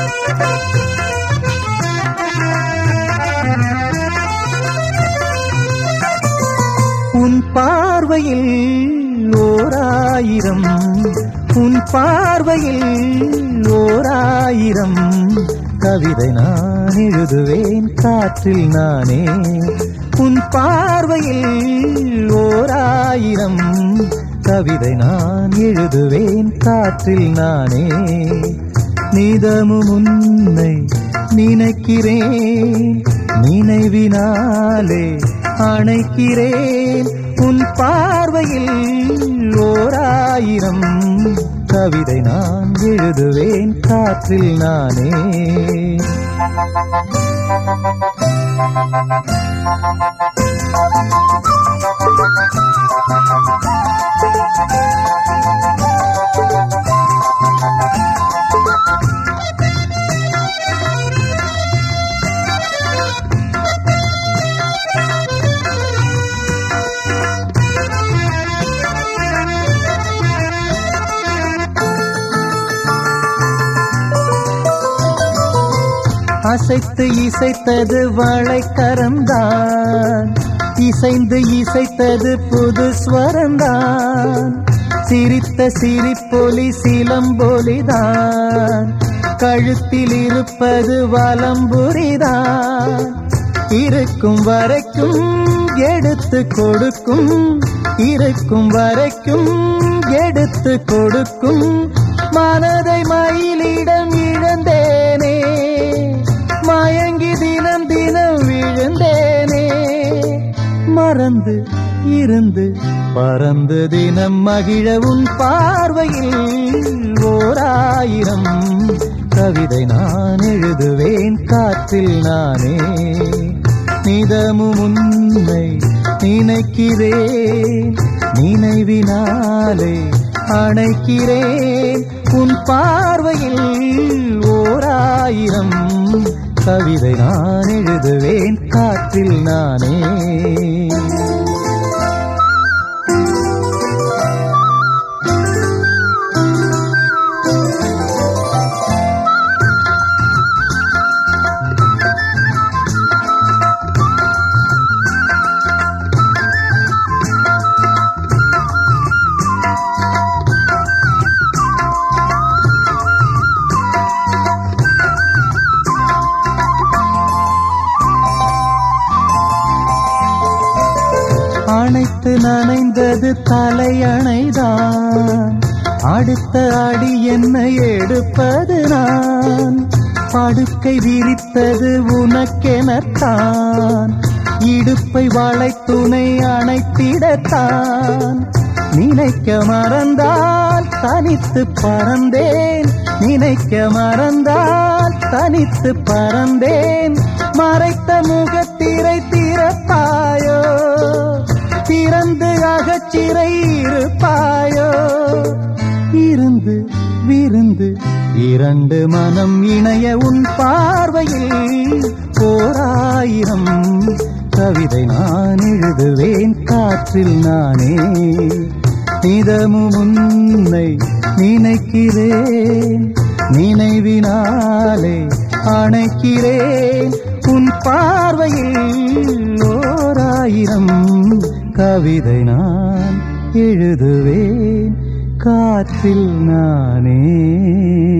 உன் பார்வையில் ஓராயிரம், உன் பார்வையில் ஓராயிரம் கவிதை நான் எழுதுவேன் காற்றில் நானே. உன் பார்வையில் ஓராயிரம் கவிதை நான் எழுதுவேன் காற்றில் நானே. நிதமும் உன்னை நினைக்கிறேன், நினைவினாலே அணைக்கிறேன். உன் பார்வையில் ஓராயிரம் கவிதை நான் எழுதுவேன் காற்றில் நானே. அசைத்து இசைத்தது வளைக்கரம்தான், இசைந்து இசைத்தது புது ஸ்வரம்தான். சிரித்த சிரிப்பொலி சிலம்பொலிதான், கழுத்தில் இருப்பது வலம்புரிதான். இருக்கும் வரைக்கும் எடுத்து கொடுக்கும், இருக்கும் வரைக்கும் எடுத்து கொடுக்கும். மனதை மயிலிடம் இழந்தேனே, மயங்கி தினம் தினம் விழுந்தேனே. மறந்து இருந்து பறந்து தினம் மகிழ உன் பார்வையில் ஓராயிரம் கவிதை நான் எழுதுவேன் காற்றில் நானே. நிதமும் உன்னை நினைக்கிறேன், நினைவினாலே அணைக்கிறேன். உன் பார்வையில் ஓராயிரம் கவிதை நான் எழுதுவேன் காற்றில் நானே. அணைத்து நனைந்தது தலையணைதான், அடுத்த அடி என்னை எடுப்பது நான். படுக்கை விரித்தது உனக்கெனத்தான், இடுப்பை வளைத்துணை அணைத்திடத்தான். நினைக்க மறந்தால் தனித்து பறந்தேன், நினைக்க மறந்தால் தனித்து பறந்தேன். மறைத்த முகத்திரை திறப்பாயோ, திறந்து அகச்சிறை இருப்பாயோ. இருந்து விருந்து இரண்டு மனம் இணைய உன் பார்வையில் ஓராயிரம் கவிதை நான் எழுதுவேன் காற்றில் நானே. நிதமும் உன்னை நினைக்கிறேன், நினைவினாலே அணைக்கிறேன். உன் பார்வையில் ஓராயிரம் கவிதை நான் எழுதுவேன் காற்றில் நானே.